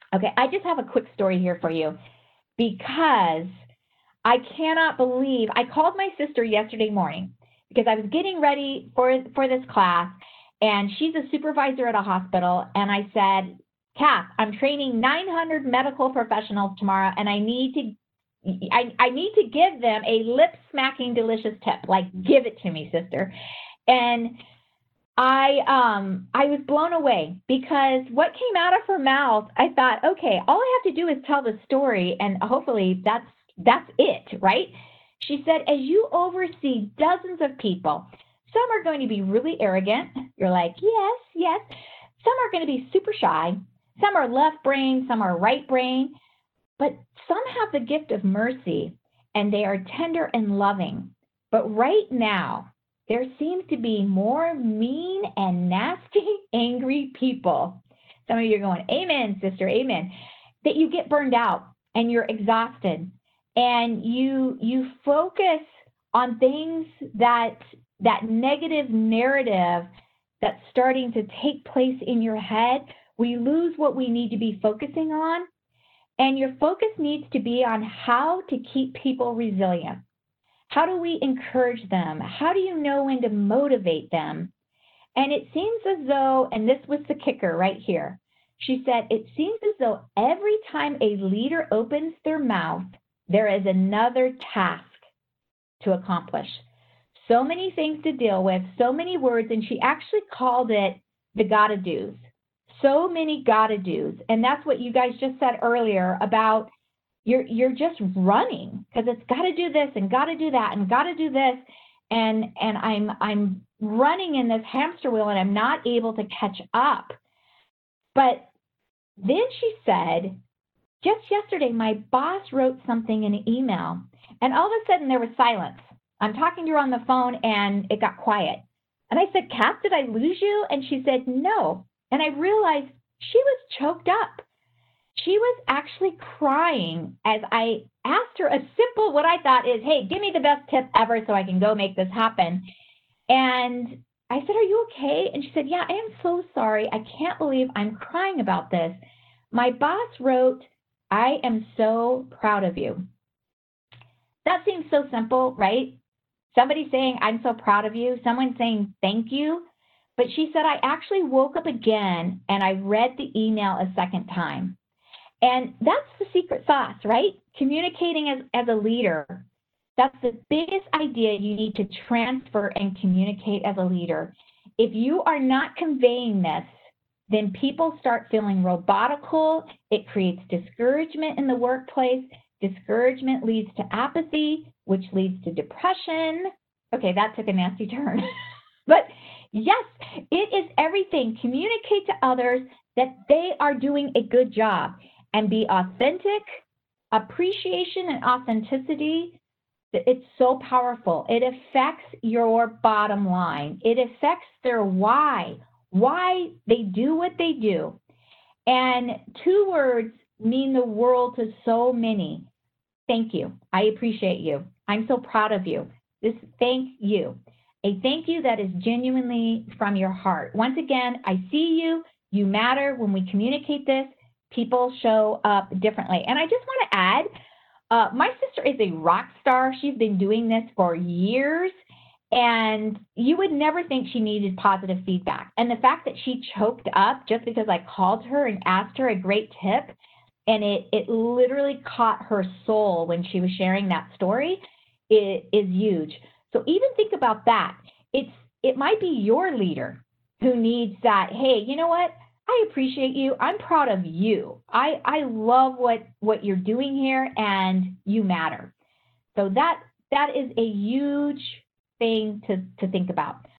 Okay, I just have a quick story here for you because I cannot believe I called my sister yesterday morning because I was getting ready for this class, and she's a supervisor at a hospital. And I said, Kath, I'm training 900 medical professionals tomorrow, and I need to give them a lip smacking delicious tip. Like, give it to me, sister. And I was blown away because what came out of her mouth, I thought, okay, all I have to do is tell the story, and hopefully that's it, right? She said, as you oversee dozens of people, some are going to be really arrogant. You're like, yes, yes. Some are going to be super shy. Some are left brain, some are right brain, but some have the gift of mercy and they are tender and loving. But right now, there seems to be more mean and nasty, angry people. Some of you are going, amen, sister, amen. That you get burned out and you're exhausted and you focus on things that negative narrative that's starting to take place in your head. We lose what we need to be focusing on, and your focus needs to be on how to keep people resilient. How do we encourage them? How do you know when to motivate them? And it seems as though, and this was the kicker right here, she said, it seems as though every time a leader opens their mouth, there is another task to accomplish. So many things to deal with, so many words, and she actually called it the gotta do's. So many gotta do's. And that's what you guys just said earlier about you're just running because it's gotta do this and gotta do that and gotta do this. And I'm running in this hamster wheel and I'm not able to catch up. But then she said, just yesterday, my boss wrote something in an email, and all of a sudden there was silence. I'm talking to her on the phone, and it got quiet. And I said, Kath, did I lose you? And she said, no. And I realized she was choked up. She was actually crying as I asked her a simple, what I thought is, hey, give me the best tip ever so I can go make this happen. And I said, are you okay? And she said, yeah, I am so sorry. I can't believe I'm crying about this. My boss wrote, I am so proud of you. That seems so simple, right? Somebody saying, I'm so proud of you. Someone saying, thank you. But she said, I actually woke up again and I read the email a second time. And that's the secret sauce, right? Communicating as a leader. That's the biggest idea you need to transfer and communicate as a leader. If you are not conveying this, then people start feeling robotical. It creates discouragement in the workplace. Discouragement leads to apathy, which leads to depression. Okay, that took a nasty turn. But yes, it is everything. Communicate to others that they are doing a good job and be authentic. Appreciation and authenticity, it's so powerful. It affects your bottom line. It affects their why they do what they do. And 2 words mean the world to so many. Thank you. I appreciate you. I'm so proud of you. This thank you. A thank you that is genuinely from your heart. Once again, I see you. You matter. When we communicate this, people show up differently. And I just want to add, my sister is a rock star. She's been doing this for years. And you would never think she needed positive feedback. And the fact that she choked up just because I called her and asked her a great tip, and it literally caught her soul when she was sharing that story, is huge. So even think about that. It might be your leader who needs that, hey, you know what? I appreciate you. I'm proud of you. I love what you're doing here, and you matter. So that is a huge thing to think about.